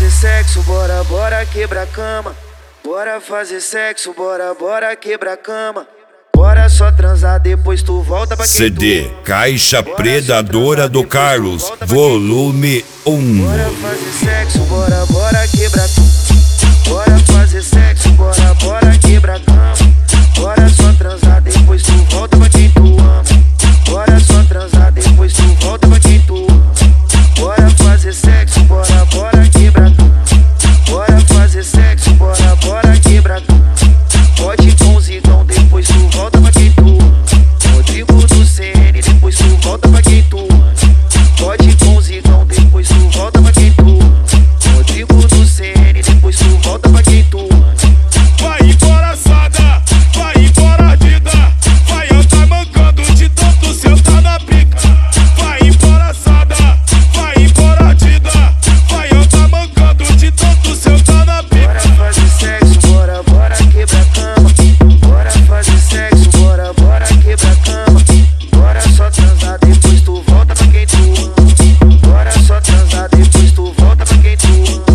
fazer sexo, bora, bora quebrar a cama. Bora fazer sexo, bora, bora quebrar a cama. Bora só transar, depois tu volta pra quem CD Caixa Predadora do Carlos, volume 1. Bora fazer sexo, bora, bora quebrar a cama. Bora fazer sexo, bora, bora quebrar a cama. Bora só transar, depois tu volta pra quem tu ama. Bora só transar, depois tu volta pra quem tu ama. Bora fazer sexo, bora, bora quebrar a cama. Bora fazer sexo, bora, bora quebrar a cama. Pode com o Zigão, depois tu volta pra quem tu ama. Rodrigo do CN, depois tu volta pra quem tu ama. Pode com o Zigão, depois tu volta pra quem tu ama. Rodrigo do CN, depois tu volta pra quem tu ama. Vai embora, sada, vai embora, dida. Vai andar mancando de tanto sentar na pica. Vai embora, sada, vai embora, dida. Vai andar mancando de tanto sentar na pica. Bora fazer sexo, bora, bora quebrar a cama. Bora fazer sexo, bora, bora quebrar a cama. Bora só transar, depois tu volta pra quem tu ama. Bora só transar, depois tu volta pra quem tu ama.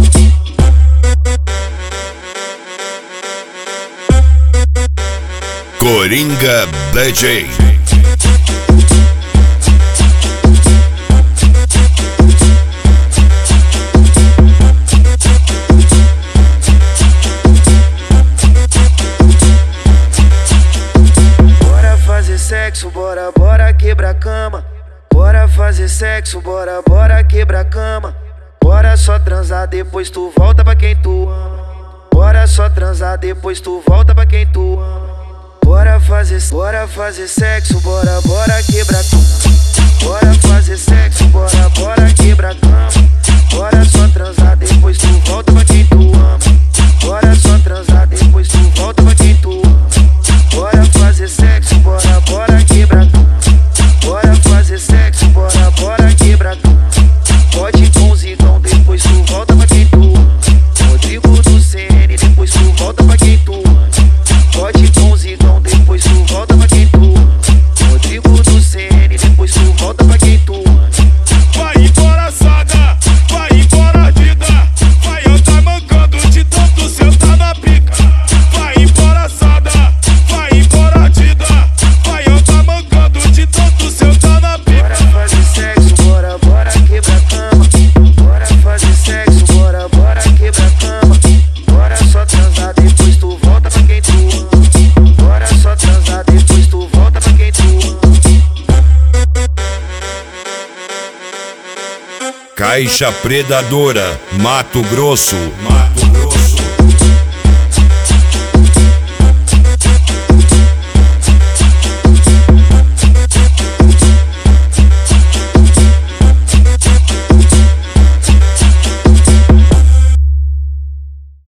Coringa DJ. Bora fazer sexo, bora, bora quebrar a cama. Bora fazer sexo, bora, bora quebrar a cama. Bora só transar, depois tu volta pra quem tu ama. Bora só transar, depois tu volta pra quem tu ama. Bora fazer sexo, bora, bora quebrar a cama. Bora fazer sexo, bora, bora quebrar a cama. Bora só transar, depois tu volta pra quem tu ama. Bora só transar, depois tu volta pra quem tu ama. Bora fazer sexo, bora, bora quebrar a cama. Bora fazer sexo, bora, bora quebrar a cama. Pode com o Zigão, depois tu volta pra quem tu ama. Rodrigo do CN, depois tu volta pra quem tu ama. Pode com o Zigão, depois tu volta pra quem tu ama. Rodrigo do CN, depois tu volta pra quem tu ama. Vai embora, sada, vai embora, dida. Vai andar mancando de tanto sentar na pica. Vai embora, sada, vai embora, dida. Vai andar mancando de tanto sentar na pica. Bora fazer sexo, bora, bora quebrar a cama. Bora fazer sexo, bora, bora quebrar a cama. Bora só transar, depois tu volta pra quem tu ama. Bora só transar, depois tu volta pra quem tu ama. Caixa Predadora, Mato Grosso.